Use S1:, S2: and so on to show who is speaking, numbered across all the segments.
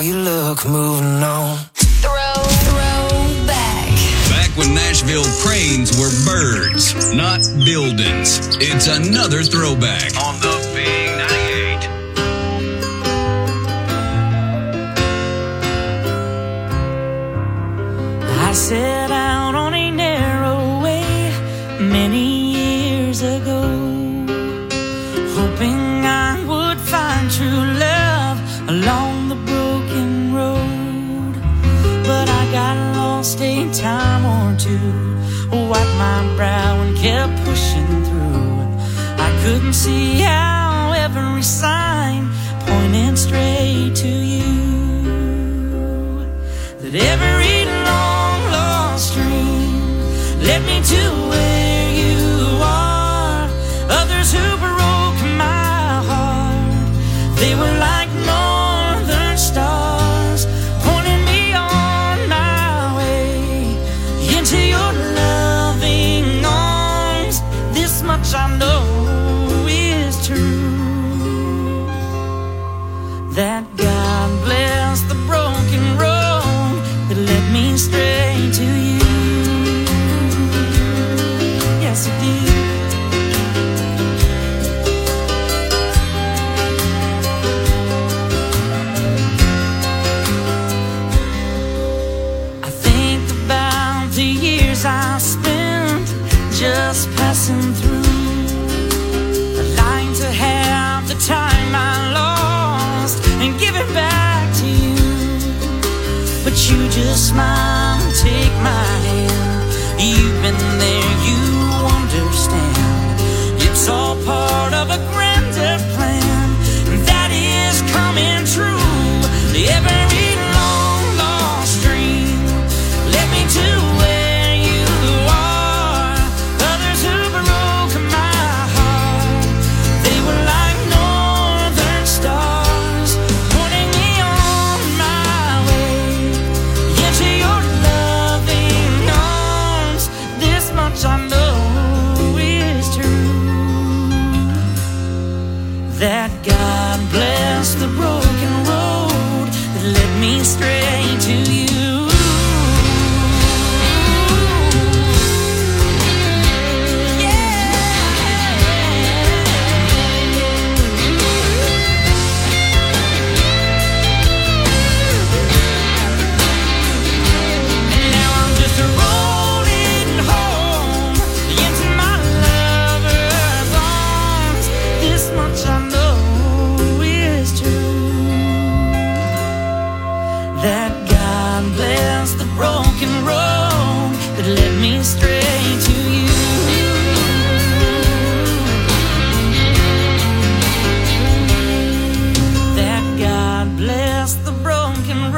S1: you look moving on.
S2: Throwback.
S3: Back when Nashville cranes were birds, not buildings. It's another throwback on the Big 98.
S4: I set out on a narrow way many years ago, hoping I would find true love along the broken road. But I got lost a time or two, wiped my brow and kept pushing through. I couldn't see how every sign pointed straight to you, that every long lost dream led me to where you are. Others who broke my heart, they were like northern stars, pointing me on my way into your loving arms. This much I know is true, that God bless the broken road that led me straight to you. Yes, it did. I think about the years I spent just passing through, lying to have the time I lost and give it back to you. But you just smile and take my hand. You've been there, you understand. It's all part of a grander plan that is coming true. Every long lost dream led me to where you are. Others who broke my heart, they were like northern stars, pointing me on my way into your loving arms. This much I know is true, that God bless the broken road that led me straight to you. That God bless the broken road that led me straight to you. That God bless the broken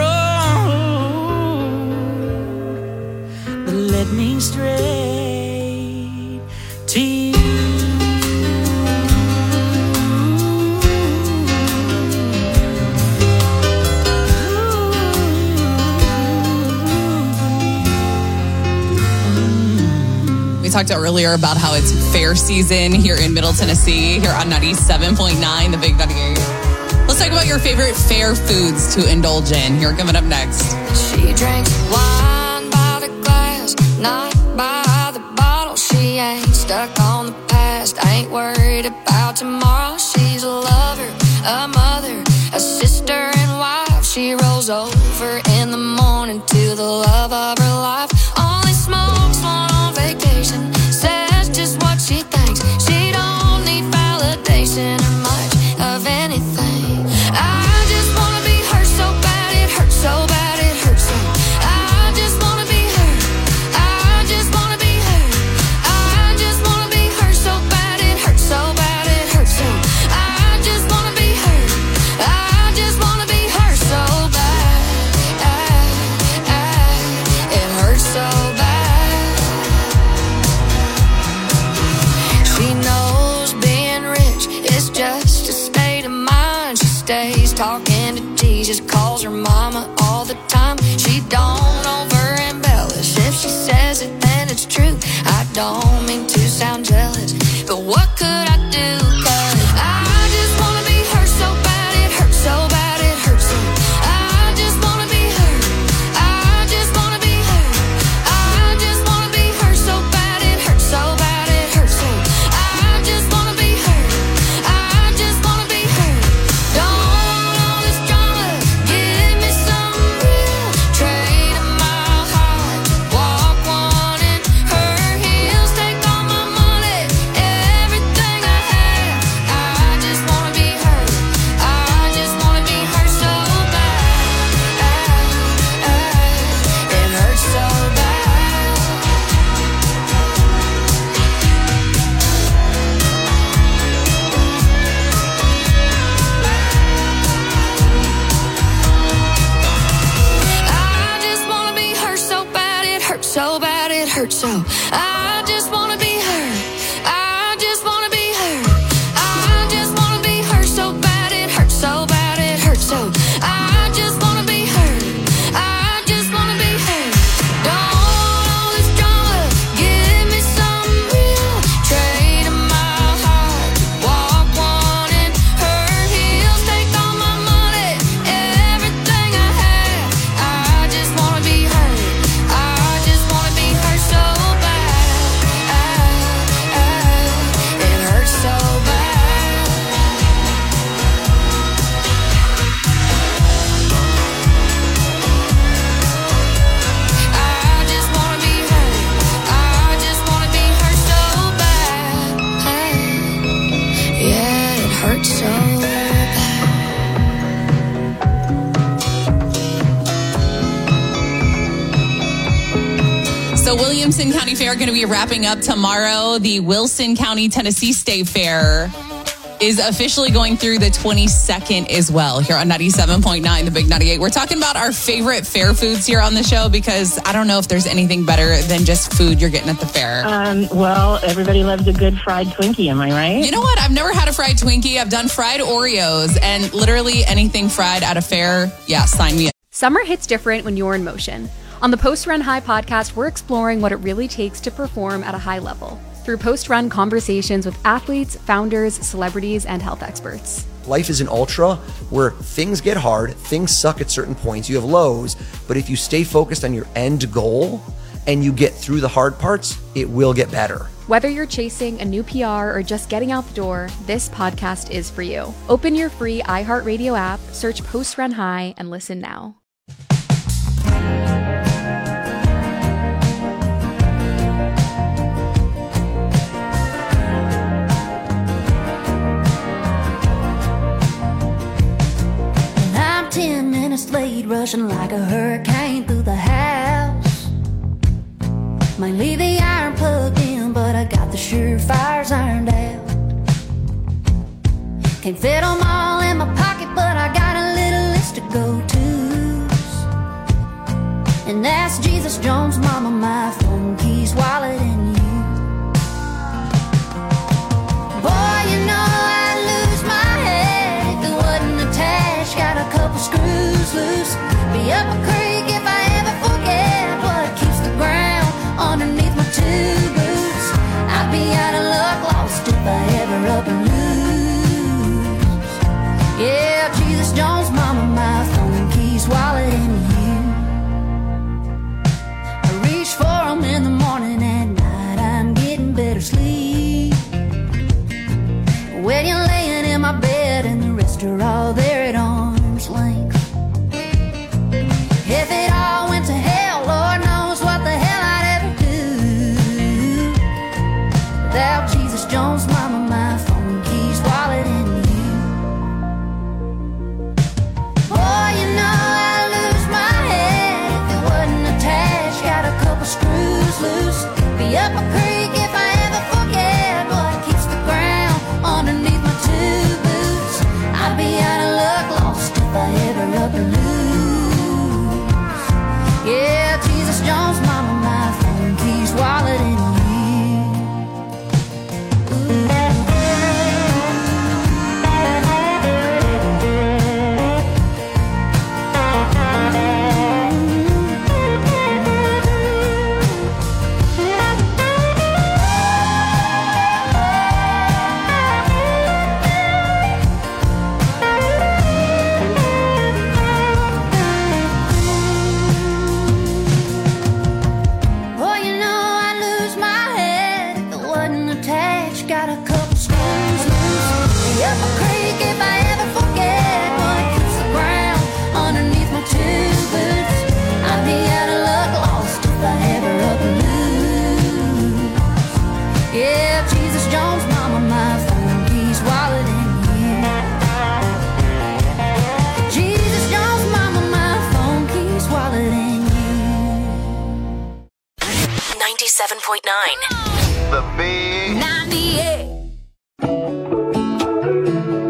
S4: road that led me straight to you.
S5: Talked earlier about how it's fair season here in Middle Tennessee, here on 97.9, the Big 98. Let's talk about your favorite fair foods to indulge in. Here, coming up next.
S2: She drinks wine by the glass, not by the bottle. She ain't stuck on the past, ain't worried about tomorrow. She's a lover, a mother, a sister and wife. She rolls over in the morning to the love of her life. Only smokes one on vacation, says just what she thinks. She don't need validation or much of anything. I just wanna be her so bad, it hurts so bad, it hurts so. I just wanna be her, I just wanna be her. I just wanna be her so bad, it hurts so bad, it hurts so. I just wanna be her, I just wanna be her so bad. It hurts so bad. She knows being rich is just a state of mind. She stays talking to Jesus, calls her mama all the time. She don't over embellish. If she says it, then it's true. I don't mean to sound jealous, but what could I do? 'Cause I just wanna be her so bad, it hurts so bad, it hurts so. I hurt so. I just wanna be her. I just wanna be her. I just wanna be her so bad it hurts so bad it hurts so. I just wanna be her. I just wanna be her. Don't want all this drama. Give me some real. Trading my heart. Walk one in her heels. Take all my money. Everything I have. I just wanna be her. I just wanna be her so bad. It hurts so bad. I just wanna be her. I just wanna be her so bad. Yeah, it hurts so bad.
S5: So Williamson County Fair going to be wrapping up tomorrow. The Wilson County, Tennessee State Fair is officially going through the 22nd as well here on 97.9, the Big 98. We're talking about our favorite fair foods here on the show because I don't know if there's anything better than just food you're getting at the fair.
S6: Well, everybody loves a good fried Twinkie, am I right?
S5: You know what? I've never had a fried Twinkie. I've done fried Oreos and literally anything fried at a fair. Yeah, sign me up.
S7: Summer hits different when you're in motion. On the Post Run High podcast, we're exploring what it really takes to perform at a high level through post-run conversations with athletes, founders, celebrities, and health experts.
S8: Life is an ultra where things get hard, things suck at certain points, you have lows, but if you stay focused on your end goal and you get through the hard parts, it will get better.
S7: Whether you're chasing a new PR or just getting out the door, this podcast is for you. Open your free iHeartRadio app, search Post Run High, and listen now.
S9: I'm 10 minutes late, rushing like a hurricane through the house. Might leave the iron plugged in, but I got the surefires ironed out. Can't fit them all in my pocket, but I got a little list of go-tos. And that's Jesus Jones, mama, my phone, keys, wallet, and you. Boy, you know I'd lose my head if it wasn't attached. Got a couple screws loose. Be up a creek if I ever forget what keeps the ground underneath my two boots. I'd be out of luck, lost if I ever up and lose. Yeah, Jesus Jones, mama, my phone, keys, wallet, and you. I reach for them in the morning, at night I'm getting better sleep. When you're laying in my bed and the rest are all there at arm's length. If it all went to hell, Lord knows what the hell I'd ever do without Jesus Jones, mama, my phone, keys, wallet, and you. Boy, you know I'd lose my head if it wasn't attached. Got a couple screws loose. Be up a creek if I ever forget what keeps the ground underneath my two boots. I'd be out of luck, lost if I ever up and lose. Yeah, Jesus Jones, mama, my phone, keys, wallet, and boy, you know I'd lose my head if it wasn't attached. Got a couple screws loose. Be up a creek if I ever forget what keeps the ground underneath my two boots. I'd be out of luck, lost if I ever up and lose. Yeah, Jesus Jones, mama, my phone, keys, wallet, and you. Jesus Jones, mama, my phone, keys, wallet, and you.
S10: 97.9.
S9: The Big 98.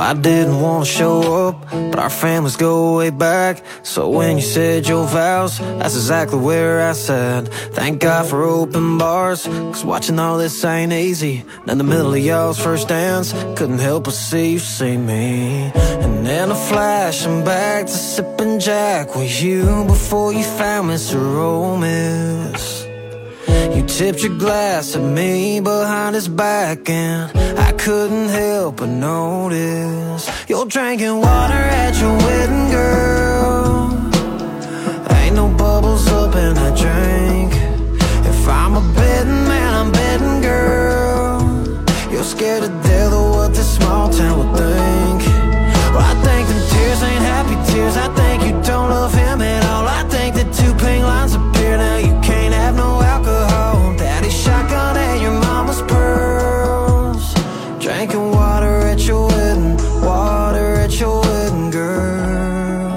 S1: I didn't want to show up, but our families go way back. So when you said your vows, that's exactly where I said thank God for open bars, cause watching all this ain't easy. And in the middle of y'all's first dance, couldn't help but see you see me. And then a flash, I'm back to sipping Jack with you before you found Mr. Romance. You tipped your glass at me behind his back, and I couldn't help but notice you're drinking water at your wedding, girl. Ain't no bubbles up in that drink. If I'm a betting man, I'm betting, girl. You're scared to death of what this small town would think. Well, I think them tears ain't happy tears. I think you don't love him at all. I think that two pink lines appear. Now you can't have no alcohol. Daddy's shotgun and your mama's pearls. Drinking water at your wedding, water at your wedding, girl.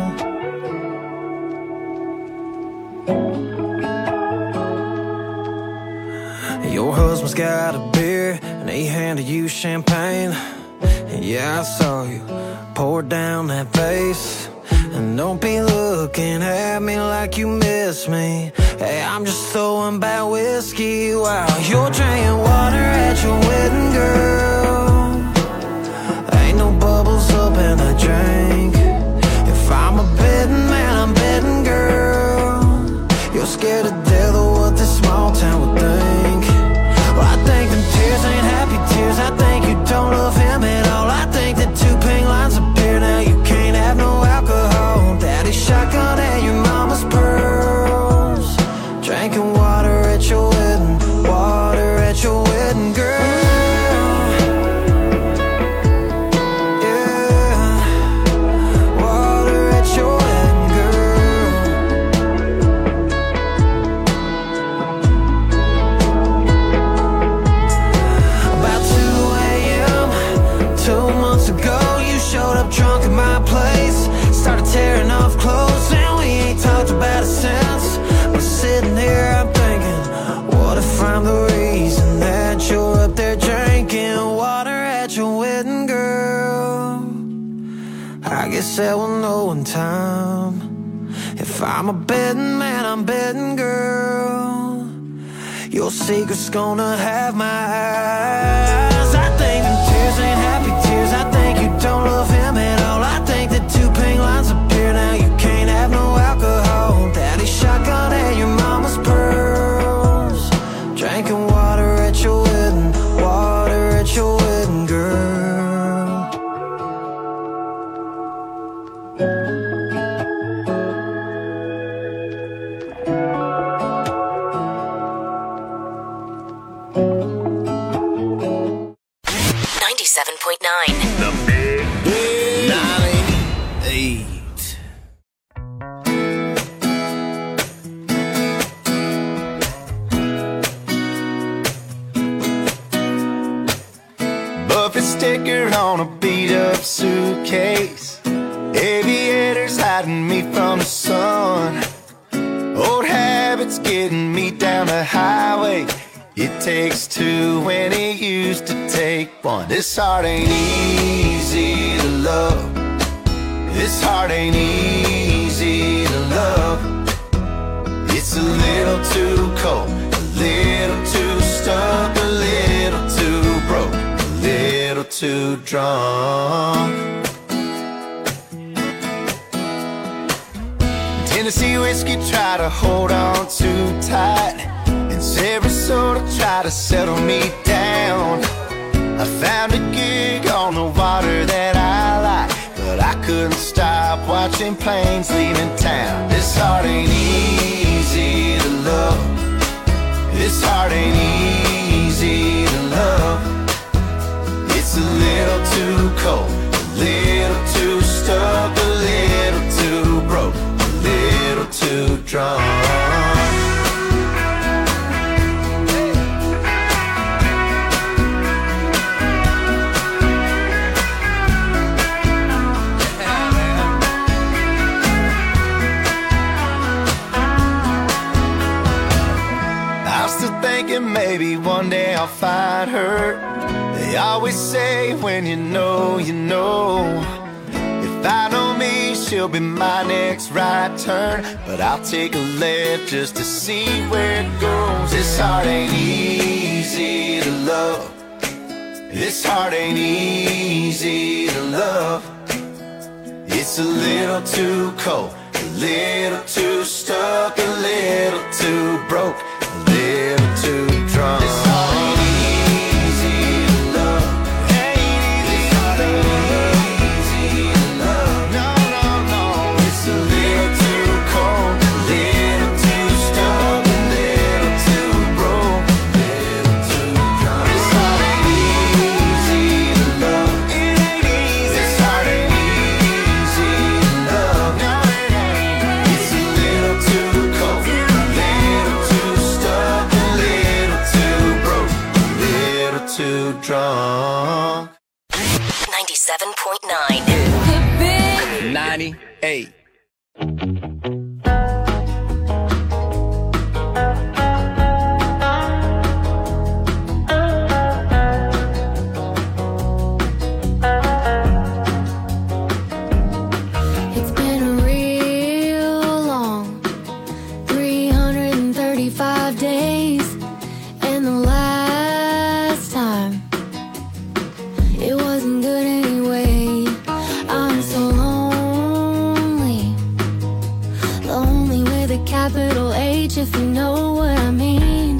S1: Your husband's got a beer and he handed you champagne. And yeah, I saw you pour down that vase. And don't be looking at me like you miss me. Hey, I'm just throwing back whiskey while you're drinking water at your wedding, girl. Ain't no bubbles up in that drink. If I'm a betting man, I'm betting, girl. You're scared to death of what this small town would think. Well, I think them tears ain't happy tears. I think you don't love him at all. I think that two pink lines appear. Now you can't have no alcohol. Daddy's shotgun and your mama's pearls. Drinking water at your wedding, water at your wedding, girl. Yeah, water at your wedding, girl. About 2 a.m. 2 months ago, you showed up drunk at my place. Started tearing off clothes, and we ain't talked about it since. But sitting here, I'm thinking, what if I'm the reason that you're up there drinking water at your wedding, girl? I guess I will know in time. If I'm a betting man, I'm betting, girl. Your secret's gonna have my eyes. I think them tears ain't happy tears. I think you don't love him at all. I think that two pink lines appear. Now you can't have no alcohol. Daddy's shotgun and your mama's pearls. Drinking water at your wedding, water at your wedding, girl.
S10: 97.9.
S3: The Big 98.
S11: Buffett sticker on a beat-up suitcase. Aviators hiding me from the sun. Old habits getting me down the highway. It takes two when it used to take one. This heart ain't easy to love. This heart ain't easy to love. It's a little too cold, a little too stuck, a little too broke, a little too drunk. Tennessee whiskey try to hold on too tight. Sarasota tried to settle me down. I found a gig on the water that I like, but I couldn't stop watching planes leaving town. This heart ain't easy to love. This heart ain't easy to love. It's a little too cold, a little too stuck, a little too broke, a little too drunk. Maybe one day I'll find her. They always say when you know, you know. If I know me, she'll be my next right turn. But I'll take a left just to see where it goes. This heart ain't easy to love. This heart ain't easy to love. It's a little too cold, a little too stuck, a little too broke, a little too drunk. This heart ain't easy to love. This heart ain't easy to love. No, no, no. It's a little too cold, a little too stuck, a little too broke, a little too drunk. This heart ain't easy to love. It ain't easy. This heart ain't easy to love. No, it ain't. It's a little too cold, a little too stuck, a little too broke, a little too drunk.
S10: 97.9.
S3: 98.
S9: It's been a real long 335 days, and the last time it wasn't good anyway. I'm so lonely, lonely with a capital H, if you know what I mean.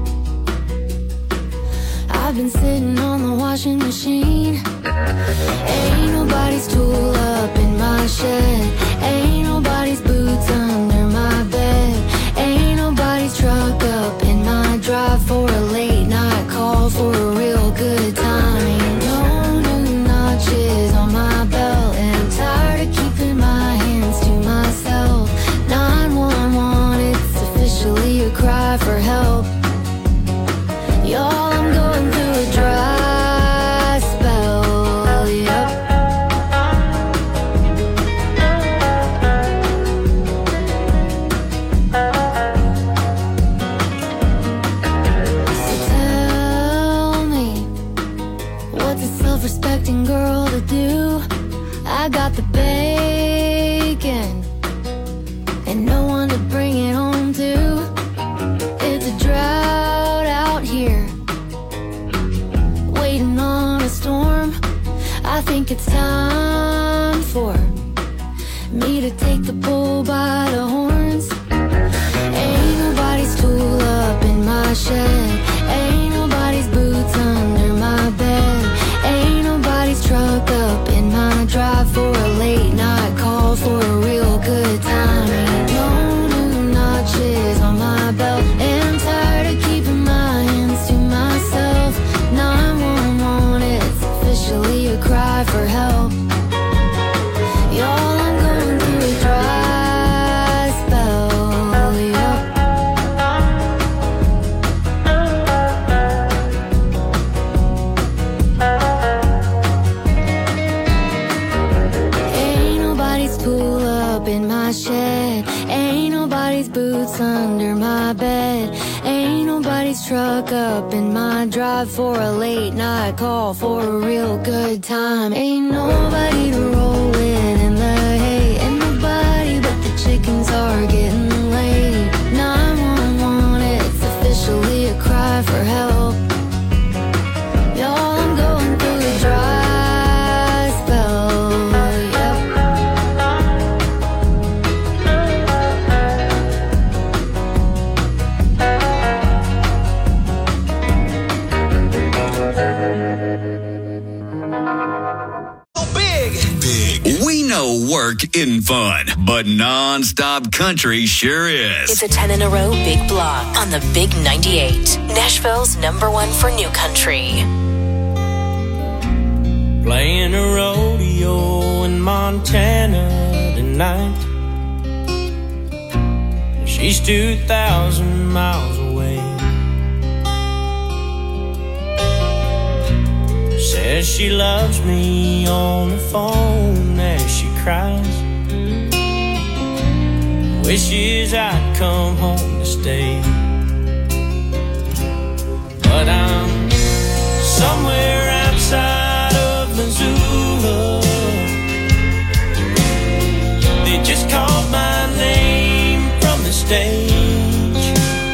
S9: I've been sitting on the washing machine. Ain't nobody's tool up in my shed. Ain't nobody's boots under my bed. Ain't nobody's truck up in my drive for a late night call for a real good time. Ain't no new notches on my belt, and I'm tired of keeping my hands to myself. 911, it's officially a cry for help. Y'all, I'm going through a dry spell, yep. So tell me, what's a self-respecting girl to do? I got the bacon and no one to bring it home to. It's a drought out here, waiting on a storm. I think it's time for me to take the bull by the horns. Ain't nobody's tool up in my shed. Ain't nobody's boots under my bed. Ain't nobody's truck up in my drive for a late night call for a real good time. Ain't no new notches on my belt, and I'm tired of keeping my hands to myself. 911, it's officially a cry for help. Y'all, I'm going through a dry spell, yep. Ain't nobody's tool up in my shed. Ain't nobody's boots under my bed. Ain't nobody's truck up in my drive for a late night call for a real good time. Ain't nobody to roll with in the hay. Ain't nobody but the chickens are getting laid. 911, it's officially a cry for help. Y'all, I'm going through a dry spell, yep.
S3: We know work isn't fun, but non-stop country sure is.
S10: It's a 10 in a row big block on the Big 98. Nashville's #1 for new country.
S4: Playing a rodeo in Montana tonight. She's 2,000 miles away. Says she loves me on the phone as she cries. Wishes I'd come home to stay. But I'm somewhere outside
S12: stage.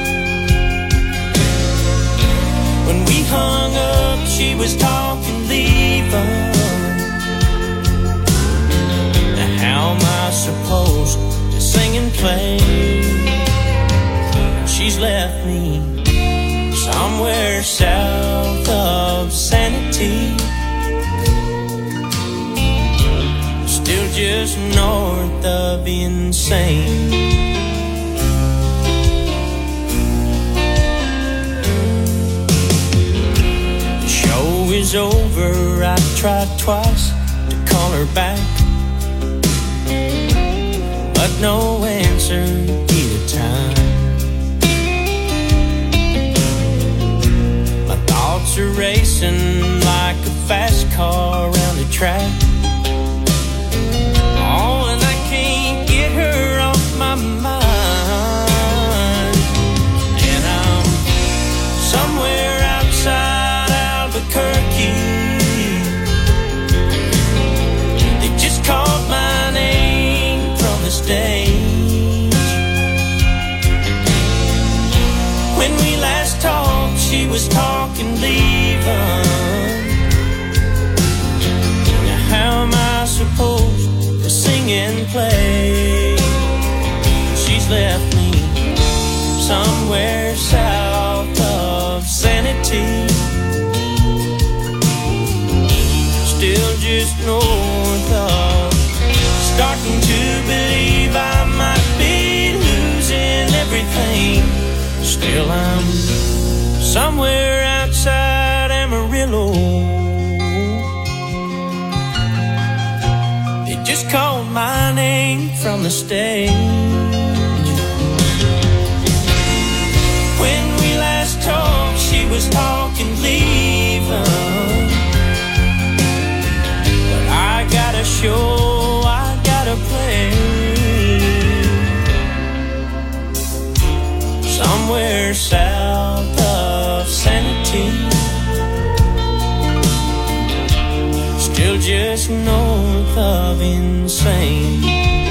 S12: When we hung up, she was talking leaving. Now how am I supposed to sing and play? She's left me somewhere south of sanity, still just north of insane. The show is over, I tried twice to call her back, but no answer either time. My thoughts are racing like a fast car around the track. Oh, and I can't get her off my mind. And I'm somewhere outside Albuquerque. They just called my name from the stage. When we last talked, she was talking leaving. Now how am I supposed to sing and play? She's left me somewhere south of sanity, still just north of. Starting to believe I might be losing everything. Still I'm somewhere outside Amarillo. They just called my name from the stage. When we last talked, she was talking leaving. But I got a show I gotta play somewhere south of sanity, still just north of insane.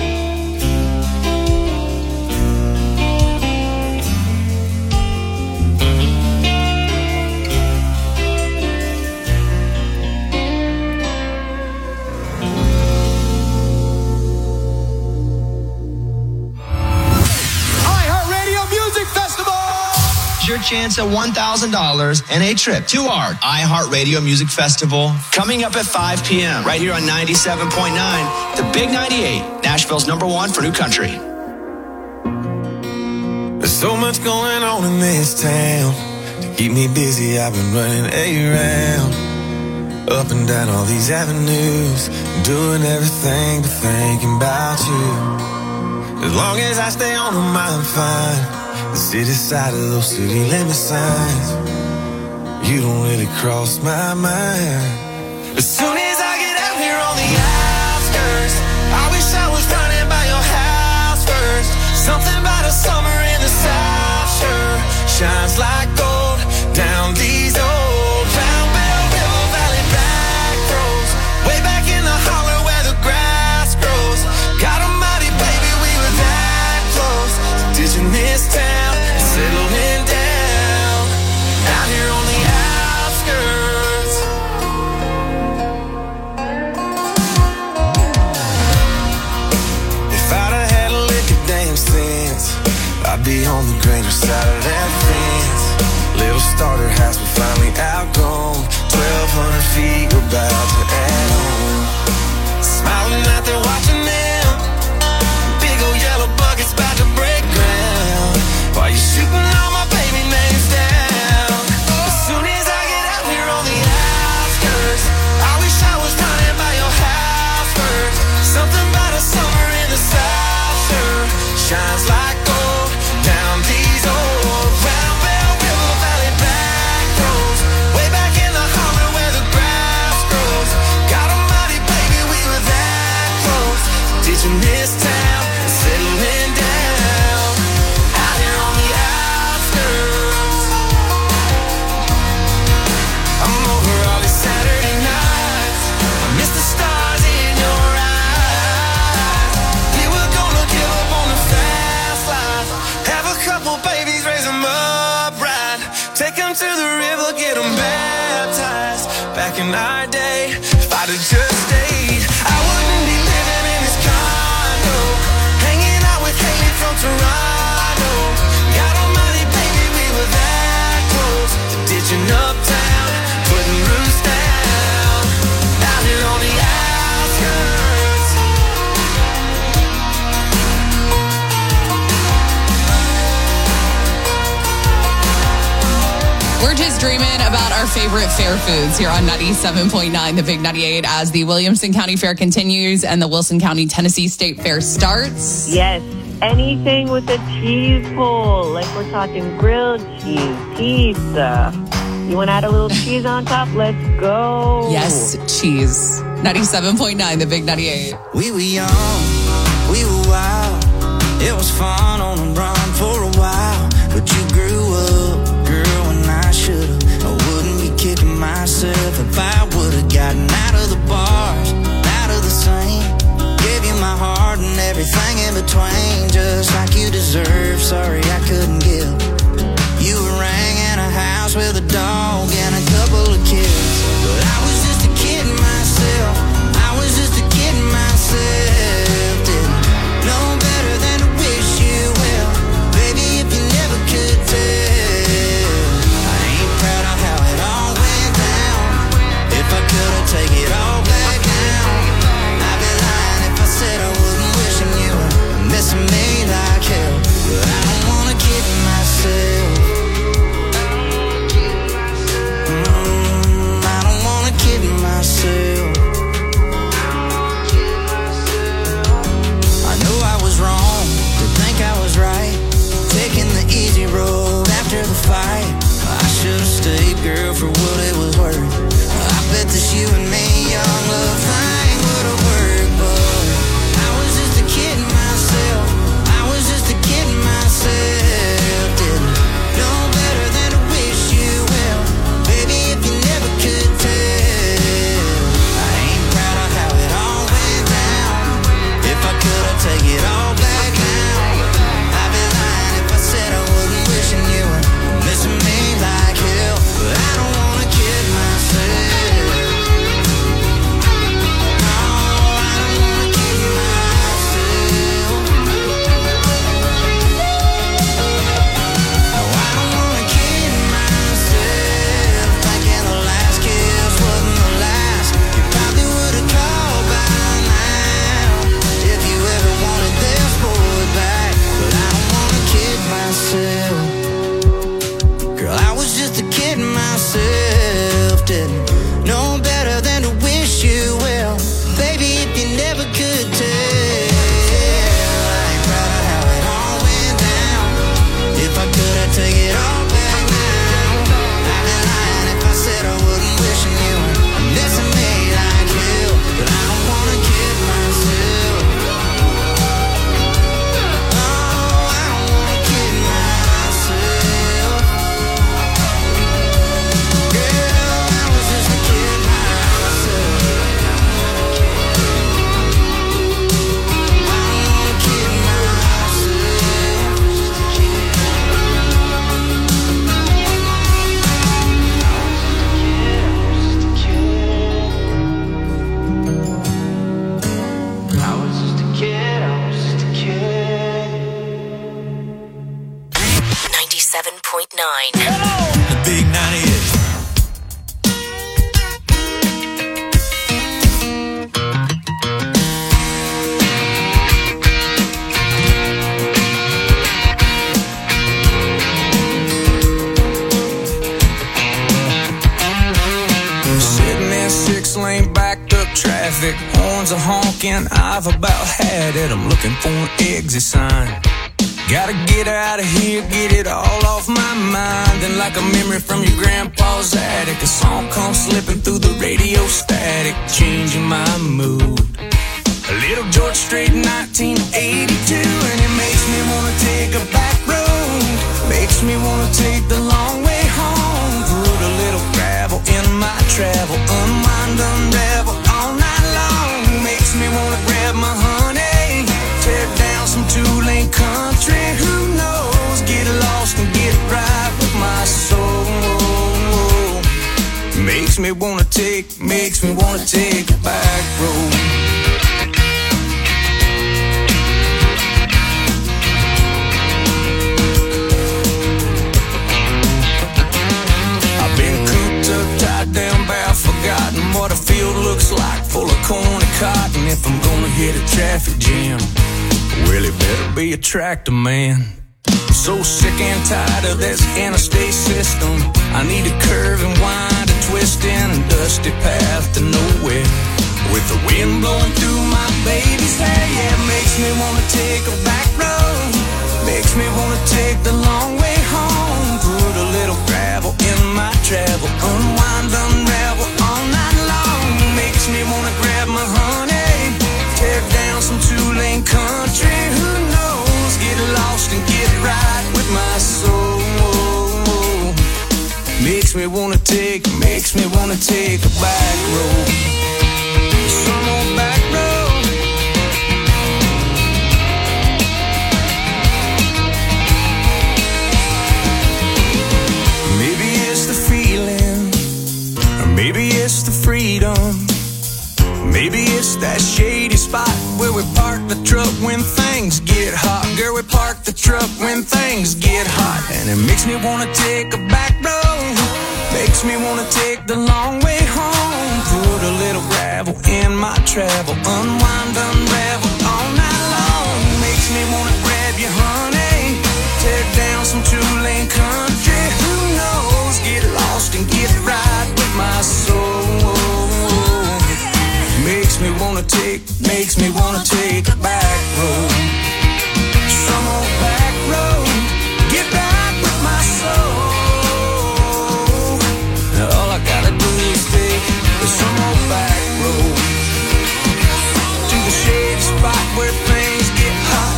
S13: Your chance at $1,000 and a trip to our iHeartRadio Music Festival coming up at 5 p.m. right here on 97.9, the Big 98, Nashville's #1 for new country.
S11: There's so much going on in this town. To keep me busy, I've been running around, up and down all these avenues, doing everything but thinking about you. As long as I stay on them, I'm fine. The city side of those city limit signs, you don't really cross my mind. As soon as I get out here on the outskirts, I wish I was running by your house first. Something about a summer in the South sure shines like gold down these old Round Bell River Valley back roads, way back in the holler where the grass grows. God almighty, baby, we were that close to ditching this town, settling down out here on the outskirts. If I'd have had a lick of damn sense, I'd be on the greener side of that fence. Little starter house we finally outgrown, 1,200 feet we're about to add on. Smiling out there watching them, big old yellow buckets about to break ground, while you're shooting all my baby names down. As soon as I get out here on the outskirts, I wish I was running by your house first. Something about a summer in the South sure shines like gold down these old Round Bell River Valley back roads, way back in the holler where the grass grows. God almighty, baby, we were that close to ditching this town and settling down out here on the outskirts. I'm over all these Saturday nights, I miss the stars in your eyes. We were gonna give up on the fast life,
S14: been baptized back in our day. If I'd have just stayed, I wouldn't be living in this condo, hanging out with Haley from Toronto. God almighty, baby, we were that close to ditching uptown, putting roots down, out here on the outskirts.
S5: We're just dreaming about our favorite fair foods here on 97.9, the Big 98, as the Williamson County Fair continues and the Wilson County Tennessee State Fair starts.
S6: Yes, anything with a cheese pull. Like we're talking grilled cheese, pizza. You want to add a little cheese on top? Let's go.
S5: Yes, cheese. 97.9, the Big 98.
S14: We were young, we were wild. It was fun on the run for a while. But you grew up, girl, and I should've. I wouldn't be kicking myself if I would've gotten out of the bars, out of the scene. Gave you my heart and everything in between, just like you deserve. Sorry I couldn't give. You rang in a house with a dog and a couple of kids, but I was just a kid myself. I was just a kid myself. Didn't know better than to wish you well, baby, if you never could tell. I ain't proud of how it all went down. If I could've take it all back now, I'd be lying if I said I wasn't wishing you were missing me like hell. But I don't wanna kid myself. I don't wanna kid myself. I know I was wrong to think I was right, taking the easy road after the fight. I should've stayed, girl, for what it was worth. I bet that you and me, young love thing would've worked, but I was just a kid myself. I was just a kid myself. Didn't know better than to wish you well, baby, if you never could tell. I ain't proud of how it all went down. If I could've take it all back now, I'd be lying if I said I wasn't wishing you were missing me like hell. But I don't wanna kid myself. No, I don't wanna kid myself. No, I don't wanna kid myself, thinking the last kiss wasn't the last. You probably would've called by now if you ever wanted this boy back. But I don't wanna kid myself. Girl, I was just a kid myself. Didn't know better than to wish you well, baby, if you never could tell. I ain't proud of how it all went down. If I could, I'd take it all back now. I'd be lying if I said I wasn't wishing you were missing me like hell. But I don't wanna kid myself. No, I don't wanna kid myself. Girl, I was just a kid myself. I don't wanna kid myself. I was just a kid, I was just a kid.
S10: 97.9.
S14: The Big 98. Sitting in 6-lane backed up traffic, horns are honking, I've about had it. I'm looking for an exit sign. Gotta get out of here, get it all off my mind. And like a memory from your grandpa's attic, a song comes slipping through the radio static, changing my mood. A little George Strait, 1982, and it makes me wanna take a back road. Makes me wanna take the long way home. Put a little gravel in my travel, unwind, unravel all night long. Makes me wanna grab my honey, tear down some two-lane country. Who knows? Get lost and get right with my soul.
S12: take, makes me wanna take a back road. I've been cooped up, tied down, bad, forgotten what a field looks like, full of corn and cotton. If I'm gonna hit a traffic jam, well, it better be a tractor man. I'm so sick and tired of this interstate system. I need a curve and wind, a twist in a dusty path to nowhere. With the wind blowing through my baby's hair, yeah, it makes me wanna take a back road. Makes me wanna take the long way home. Put a little gravel in my travel, unwind, unravel all night long. Makes me wanna grab my honey, tear down some two-lane country. Who knows? Get lost and get right with my soul. Makes me wanna take a back road. Some old back road. Maybe it's the feeling, or maybe it's the freedom. Maybe it's that shady spot where we park the truck when things get hot. Girl, we park the truck when things get hot. And it makes me wanna take a back road. Makes me wanna take the long way home. Put a little gravel in my travel, unwind, unravel all night long. Makes me wanna grab you, honey, tear down some two-lane country. Who knows? Get lost and get right with my soul. Makes me wanna take a back road. Some old back road. Get right with my soul. All I gotta do is take some old back road to the shady spot where things get hot,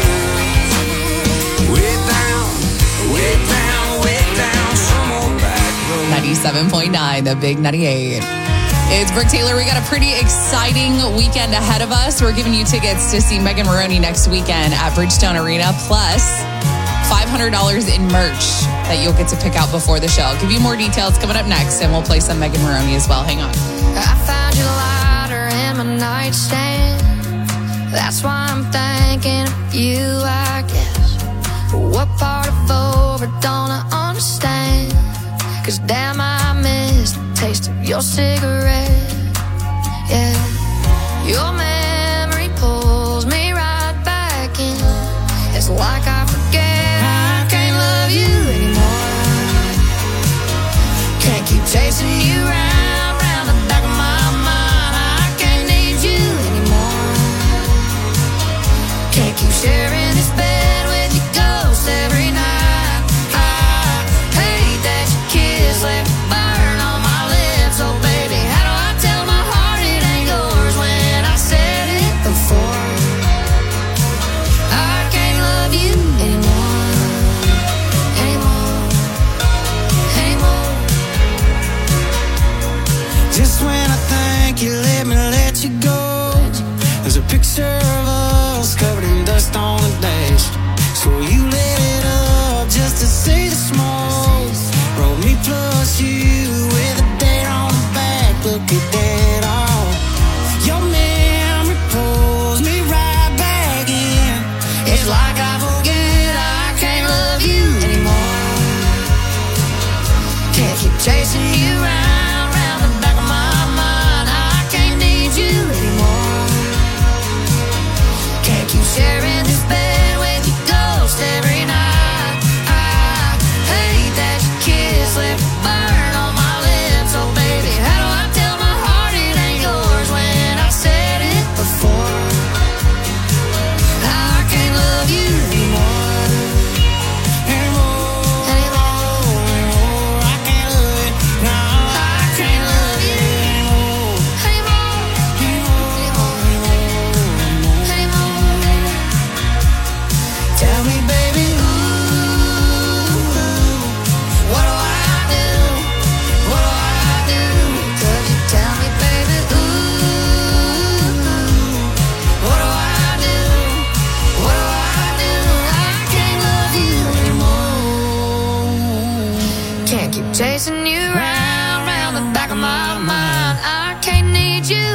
S12: girl. Way down, way down, way down, some old back road.
S5: 97.9, the Big 98. It's Brooke Taylor. We got a pretty exciting weekend ahead of us. We're giving you tickets to see Megan Moroney next weekend at Bridgestone Arena, plus $500 in merch that you'll get to pick out before the show. I'll give you more details coming up next, and we'll play some Megan Moroney as well. Hang on.
S2: I found your lighter in my nightstand. That's why I'm thinking of you, I guess. But what part of over don't I understand? 'Cause damn, I miss the taste of your cigarette. Yeah, your memory pulls me right back in. It's like I forget I can't love you anymore. Can't keep chasing you round the back of my mind. I can't need you anymore. Can't keep sharing this bed with your ghost every night. I hate that your kiss left a burn on my lips. Oh baby, how do I tell my heart it ain't yours when I say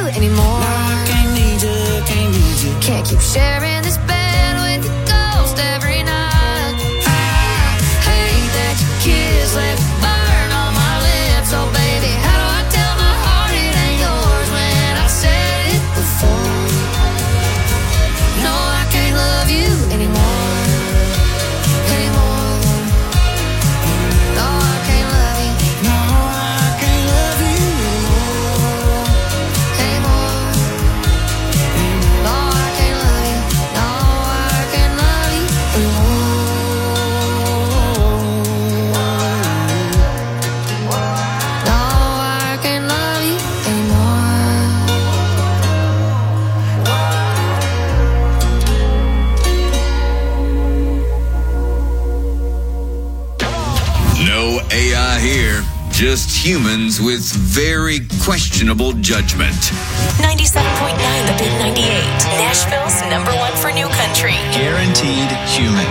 S2: anymore.
S14: No, I can't need you, can't need you.
S2: Can't keep sharing this bed with your ghost every night. I hate that your kiss left a burn on my lips. Oh baby, how do I tell my heart it ain't yours when I said it before? No, I can't love you anymore. No, I can't love you.
S14: No, I can't love you
S2: anymore. No, I can't love you. No, I can't love you anymore. No, I can't love you
S3: No AI here, just humans with very questionable judgment.
S10: 97.9 The Big 98. Nashville's #1 for new country.
S13: Guaranteed human.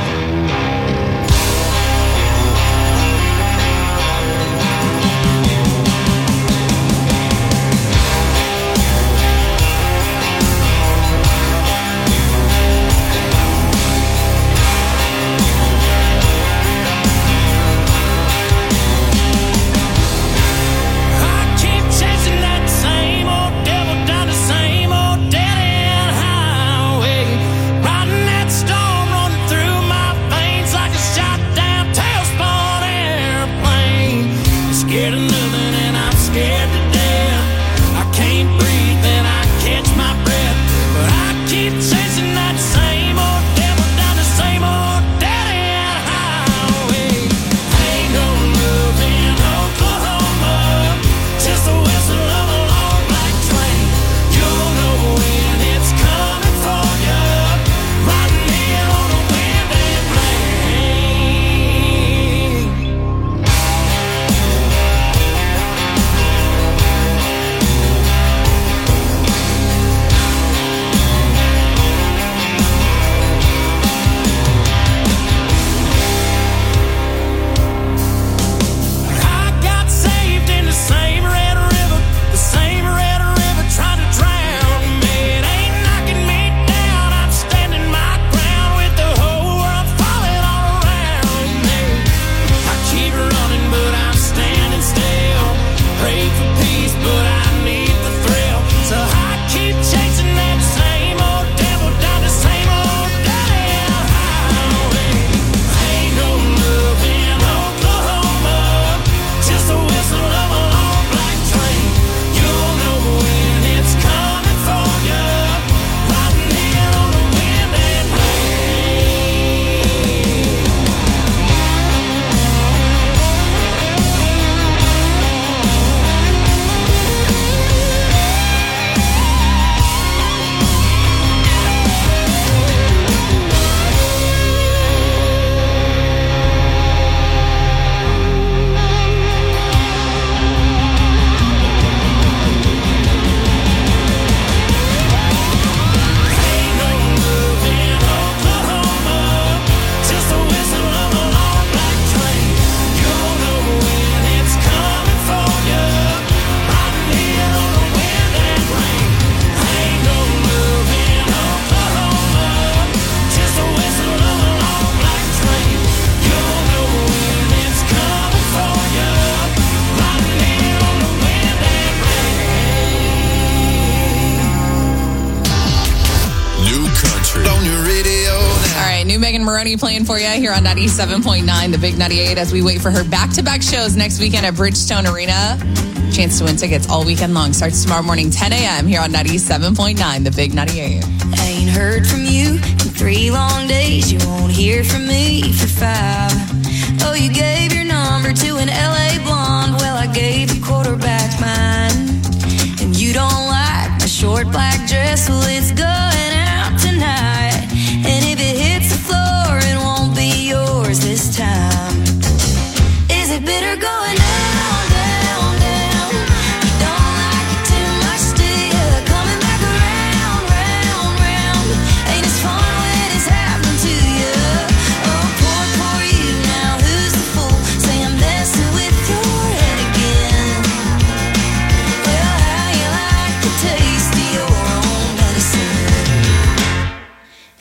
S5: Megan Maroney playing for you here on 97.9 The Big 98 as we wait for her back-to-back shows next weekend at Bridgestone Arena. Chance to win tickets all weekend long. Starts tomorrow morning, 10 a.m. here on 97.9 The Big 98.
S9: I ain't heard from you in 3 long days. You won't hear from me for 5. Oh, you gave your number to an LA blonde. Well, I gave the quarterback mine. And you don't like my short black dress. Well, it's going out tonight. And if it hits the floor, it won't be yours this time. Is it bitter going down, down, down? You don't like it too much, do you? Coming back around, round, round. Ain't as fun when it's happening to you. Oh, poor you. Now who's the fool? Say I'm messing with your head again. Well, how you like the taste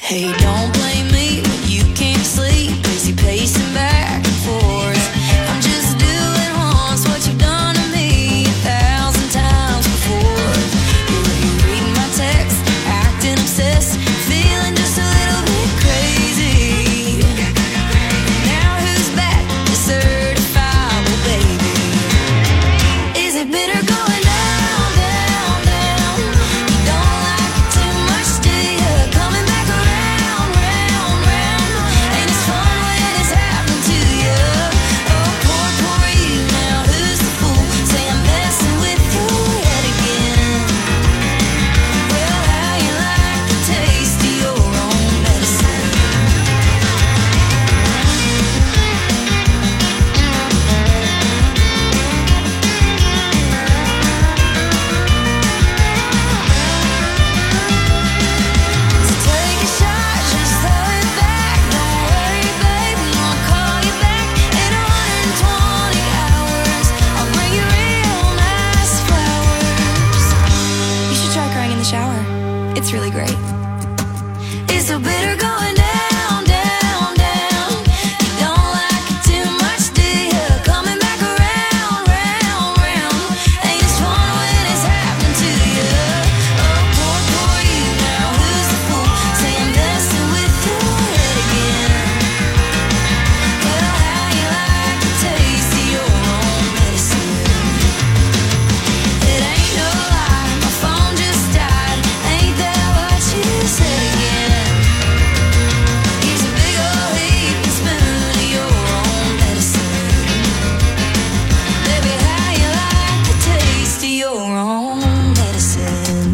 S2: Hey, don't blame me when you can't sleep. Busy pacing back and forth. I'm just doing once what you've done to me 1,000 times before. You're reading my text, acting obsessed, feeling just a little bit crazy. Now who's back to certifiable, baby? Is it bitter going down, down, down? You don't like it too much, do you? Coming back around, round, round. Ain't as fun when it's happening to you. Oh, poor, poor you. Now who's the fool? Say I'm messing with your head again. Well, how you like the taste of your own medicine? Take a shot, just throw it back. Don't worry, baby, I'll call you back in 120 hours. I'll bring you real nice flowers. You should try crying in the shower. It's really great. It's so bitter going down, down, down. You don't like it too much, do you? Coming back around, round, round. Ain't as fun when it's happening to you. Oh, poor, poor you. Now who's the fool? Say I'm messing with your head again. Well, how you like the taste of your own medicine? It ain't no lie, my phone just died. Ain't that what you said again? Here's a big old heap and spoon of your own medicine. Baby, how you like the taste of your own medicine?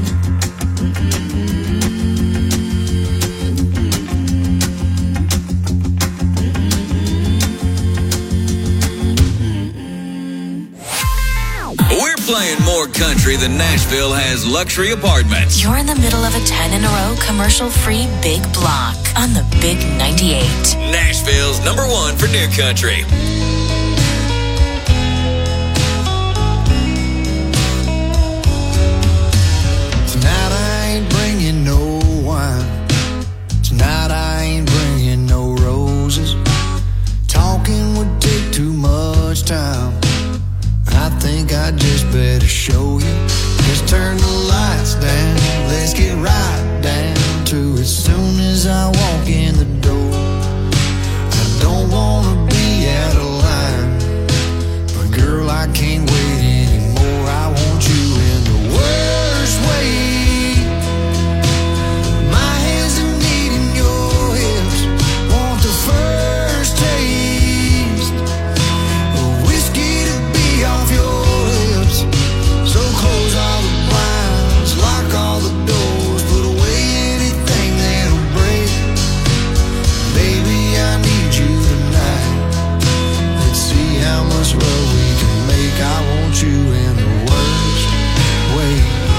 S3: We're playing more country than Nashville has luxury apartments.
S10: You're in the middle of a 10-in-a-row commercial-free big block on the Big 98.
S3: Nashville's #1 for new country.
S14: Tonight I ain't bringing no wine. Tonight I ain't bringing no roses. Talking would take too much time. I think I just better show you. Just turn the lights down. Let's get right down to it. Soon as I walk in the door, I don't wanna be out of line, but girl, I can't wait anymore. I want you in the worst way. My hands are needing your hips. Want the first taste of whiskey to be off your lips. So close all the blinds, lock all the doors, put away anything that'll break. Baby, I need you tonight. Let's see how much love we can make. I want you in the worst way.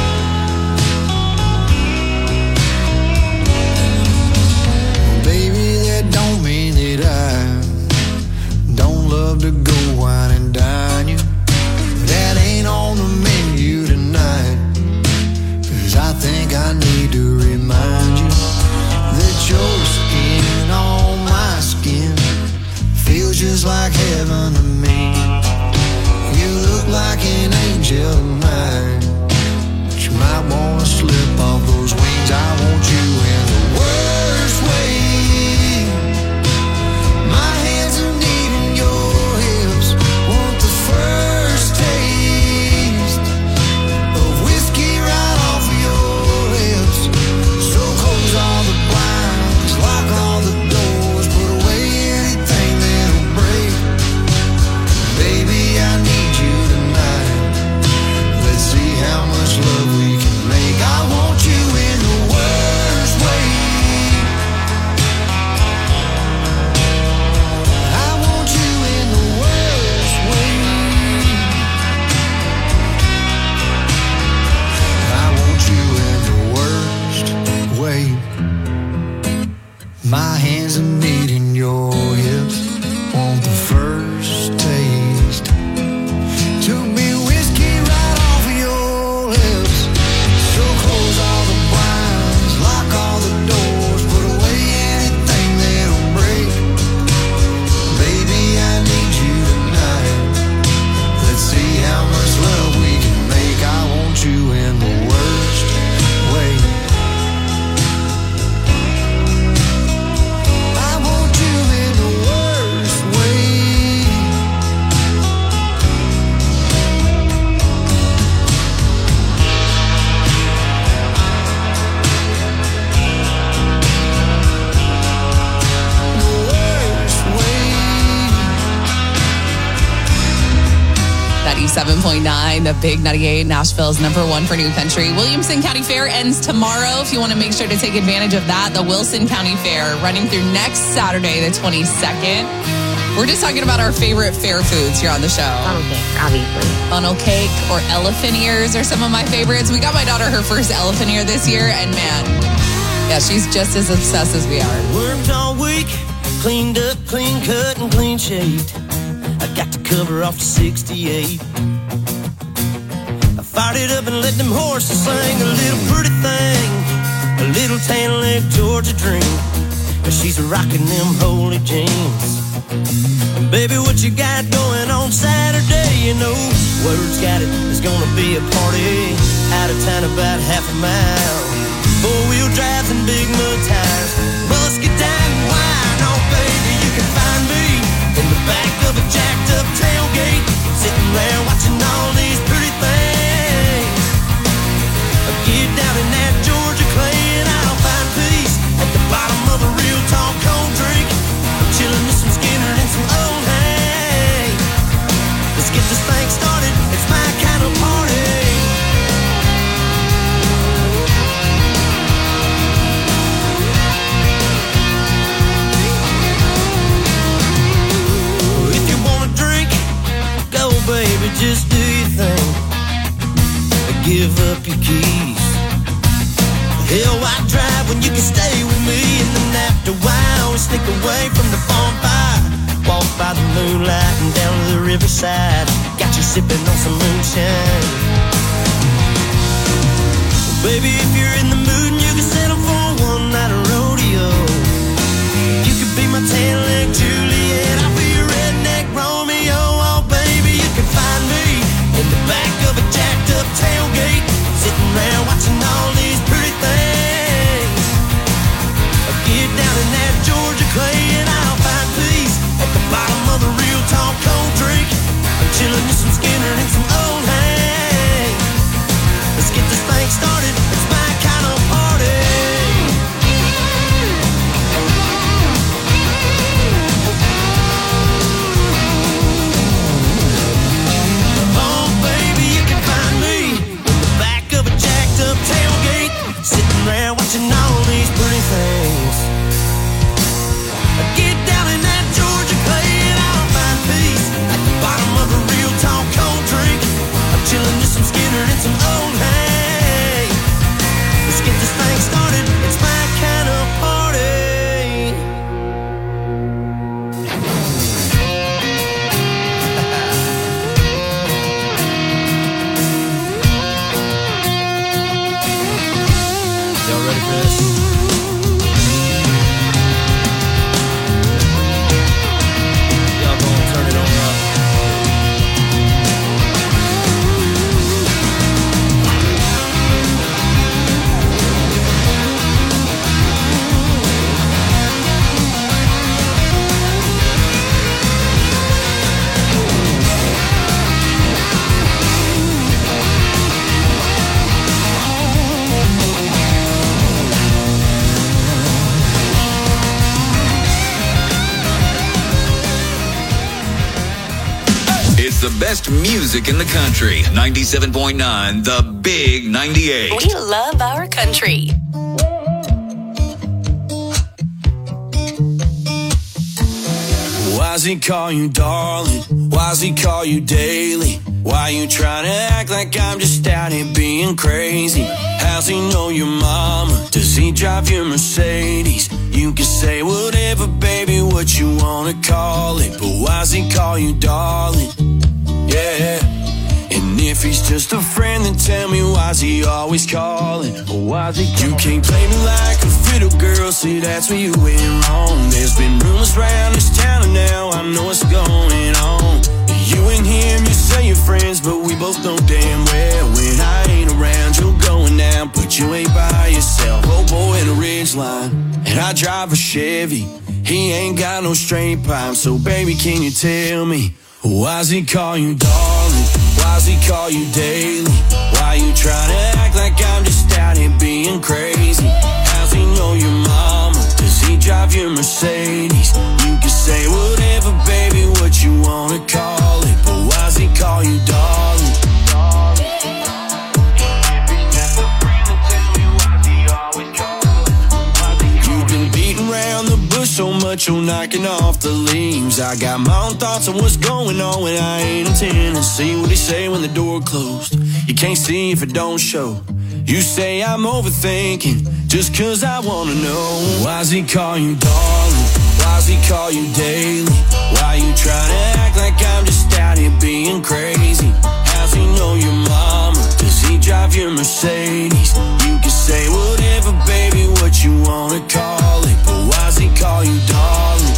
S14: Baby, that don't mean that I don't love to go wine and dine you. That ain't on the menu tonight. 'Cause I think I need to remind you that your skin on my skin feels just like heaven to me. You look like an angel tonight, but you might wanna slip off those wings. I want you in the worst way. My hands are needing your hips. Want the first taste of whiskey right off of your lips. So close all the blinds, lock all the doors, put away anything that'll break. Baby, I need you tonight. Let's see how much love we can make. I want you in the worst way. I want you in the worst way. I want you in the worst way. My hands are needing your hips. Want the first taste to be whiskey right off of your lips. So close all the blinds, lock all the doors, put away
S5: 97.9, the Big 98, Nashville's #1 for new country. Williamson County Fair ends tomorrow. If you want to make sure to take advantage of that, the Wilson County Fair running through next Saturday, the 22nd. We're just talking about our favorite fair foods here on the show.
S6: Funnel cake, obviously.
S5: Funnel cake or elephant ears are some of my favorites. We got my daughter her first elephant ear this year, and man, yeah, she's just as obsessed as we are.
S15: Worked all week, cleaned up, clean cut, and clean shaved. I got the cover off the 68. I fired it up and let them horses sing a little pretty thing, a little tan leg Georgia dream. But she's rocking them holy jeans. Baby, what you got going on Saturday? You know, word's got it, there's gonna be a party out of town about half a mile. Four-wheel drives and big mud tires, musket down and wine. Oh, baby, you can find me in the back of a jacked-up tailgate, sitting there watching all these pretty things. Get down in that Georgia clay and I'll find peace at the bottom of a real tall cold drink. I'm chilling with some Skinner and some old hay. Let's get this thing started, it's my kind of party. If you wanna drink, go baby, just do your thing. Give up your keys. Hell, why drive when you can stay with me? And then after a while, we sneak away from the bonfire, walk by the moonlight and down to the riverside. Got you sipping on some moonshine. Well, baby, if you're in the mood and you can settle for one night of rodeo, you could be my tan leg Juliet, I'll be your redneck Romeo. Oh, baby, you can find me in the back of a jacked up tailgate, sitting there watching all these pretty things. Get down in that Georgia clay and I'll find peace at the bottom of a real tall cold drink. I'm chilling with some Skinner and some old hay. Let's get this thing started, it's my kind of party. tailgate, sitting there watching all these pretty things. I get down in that Georgia clay and I'll find peace at the bottom of a real tall cold drink. I'm chilling with some Skinner and some old hay. Let's get this thing started, it's my kind of party. Y'all ready for this? Y'all gonna turn it on up.
S3: It's the best music in the country. 97.9, the Big 98.
S10: We love our country.
S14: Why's he call you darling? Why's he call you daily? Why you trying to act like I'm just out here being crazy? How's he know your mama? Does he drive your Mercedes? You can say whatever, baby, what you wanna call it, but why's he call you darling? Yeah. And if he's just a friend, then tell me why's he always calling? Or why's he calling? You can't play me like a fiddle, girl. See, that's where you went wrong. There's been rumors around this town, and now I know what's going on. You and him, you say you're friends, but we both know damn well when I ain't around, you're going down, but you ain't by yourself. Oh boy in a ridgeline, and I drive a Chevy. He ain't got no straight pipe, so baby, can you tell me why's he call you darling? Why's he call you daily? Why you trying to act like I'm just out here being crazy? How's he know your mama? Does he drive your Mercedes? You can say whatever, baby, what you wanna call it, but why's he call you darling?
S12: do so much, you're knocking off the leaves. I got my own thoughts on what's going on when I ain't intending to see what he say when the door closed. You can't see if it don't show. You say I'm overthinking just cause I wanna know. Why's he call you darling? Why's he call you daily? Why you trying to act like I'm just out here being crazy? How's he know your mama? Does he drive your Mercedes? You can say whatever, baby, what you wanna call it, but why's he call you darling?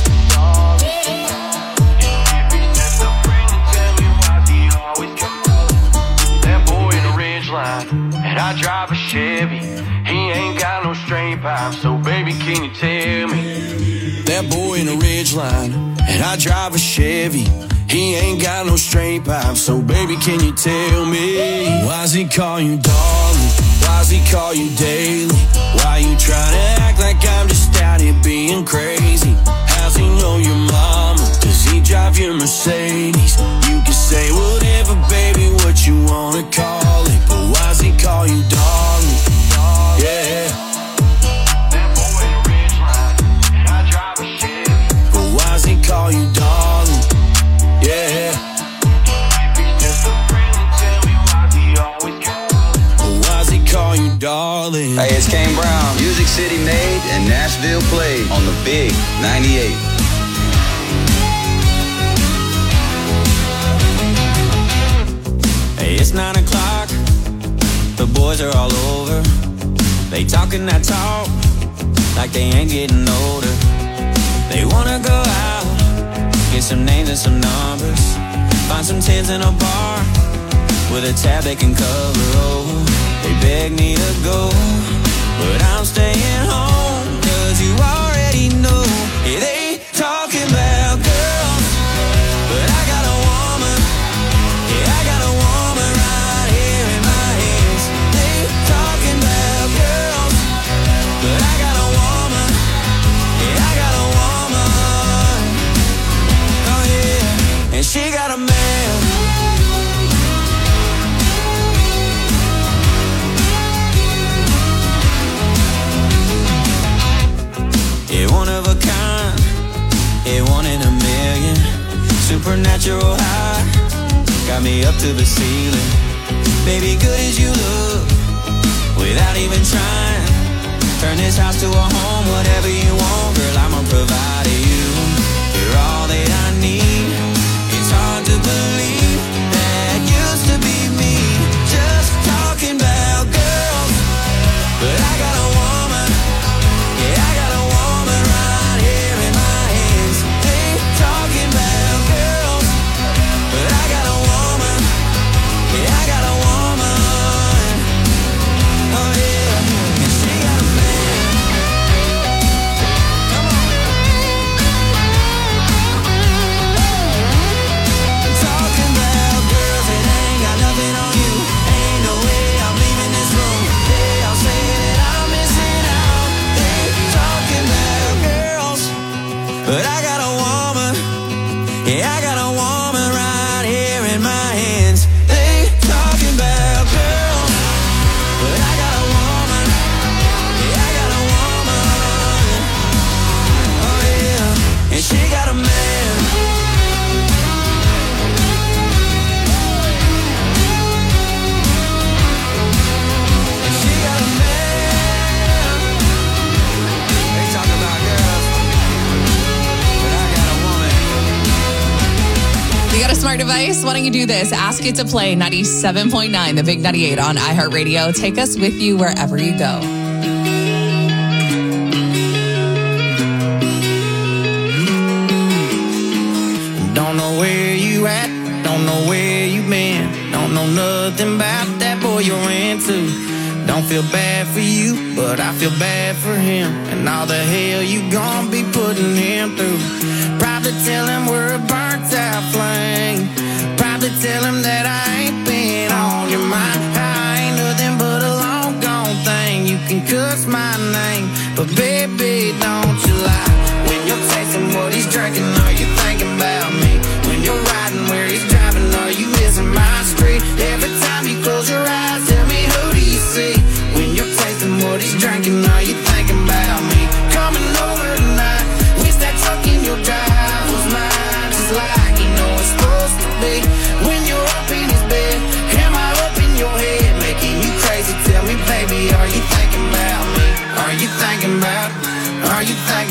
S16: That boy in the ridge line, and I drive a Chevy. He ain't got no straight pipe, so baby, can you tell me?
S12: That boy in the ridge line, and I drive a Chevy. He ain't got no straight pipe, so baby, can you tell me? Why's he call you darling? Why's he call you daily? Why you trying to act like I'm just out here being crazy? How's he know your mama? Does he drive your Mercedes? You can say whatever, baby, what you wanna call it, but why's he call you darling? Yeah.
S16: That boy in the ridge line, and I drive a Chevy.
S12: But why's he call you darling? Yeah.
S16: Just a friend and tell me why he always calls.
S12: But why's he call you darling?
S17: Hey, it's Kane Brown. Music City made and Nashville played on the Big 98.
S14: Hey, it's 9 o'clock. The boys are all over. They talking that talk like they ain't getting older. They wanna go out, get some names and some numbers, find some tens in a bar with a tab they can cover. Oh, they beg me to go, but I'm staying home, cause you already know. Yeah, they talking about girls, but I got a woman. Yeah, I got a woman right here in my hands. They talking about girls, but I got a woman. Yeah, I got a woman. Oh yeah, and she got a man. Yeah, one of a kind, yeah, one in a million. Supernatural high, got me up to the ceiling. Baby, good as you look, without even trying. Turn this house to a home, whatever you want, girl, I'ma provide you. You're all that I need. It's hard to believe that used to be me. Just talking about girls, but I got a woman. Yeah, I got a woman right here in my hands. They talking about girls, but I got a woman. Yeah, I got a woman. Oh yeah, and she got a man. Come on. Talking about girls that ain't got nothing on you. Ain't no way I'm leaving this room. They all say that I'm missing out. They talking about girls, but I got a woman. Yeah, I got a woman right here in my hands. They talking about girls, but I got a woman. Yeah, I got a woman. Oh yeah, and she got a man. And she got a man. They talk about girls, but I got a woman.
S5: You got a smart device? Why don't you do this? Ask it to play 97.9, the Big 98 on iHeartRadio. Take us with you wherever you go.
S14: Don't know where you at, don't know where you been, don't know nothing about that boy you're into. Don't feel bad for you, but I feel bad for him, and all the hell you gon' be putting him through. Probably tell him we're a burnt out flame, probably tell him that I ain't been on your mind. I ain't nothing but a long gone thing. You can cuss my name, but baby, don't you lie. When you're tasting what he's drinking, are you thinking about me? When you're riding where he's driving, are you missing my street? Every time you close your eyes, tell me, who do you see? When you're tasting what he's drinking, are you thinking about me? Coming over tonight,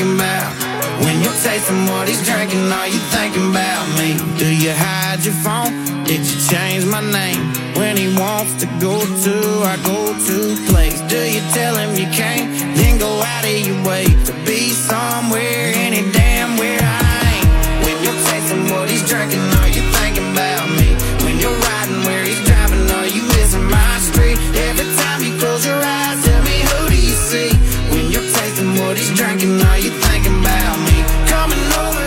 S14: thinking about? When you're tasting what he's drinking, are you thinking about me? Do you hide your phone? Did you change my name? When he wants to go to our go-to place, do you tell him you can't? Then go out of your way to be somewhere, any damn where I ain't. When you're tasting what he's drinking, are you thinking about me? When you're riding where he's driving, are you missing my street? Every time you close your eyes, tell me who do you see? When you're tasting what he's drinking, are you thinking about me? Coming over